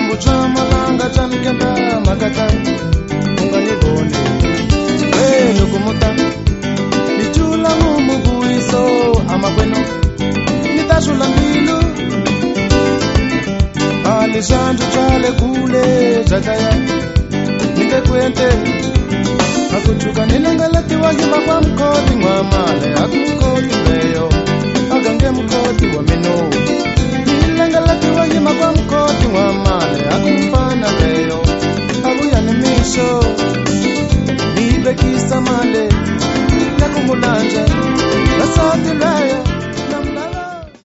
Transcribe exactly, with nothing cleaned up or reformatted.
Mucha malanga chanikenda makata ungani bone welo kumuta nichula mumubuiso amakweno nitashula mbilu alishandu chale kule jataya nitekwente akuchuka nilengalati wagima kwa mkoti mwamale akukoti leyo agange mkoti wa mino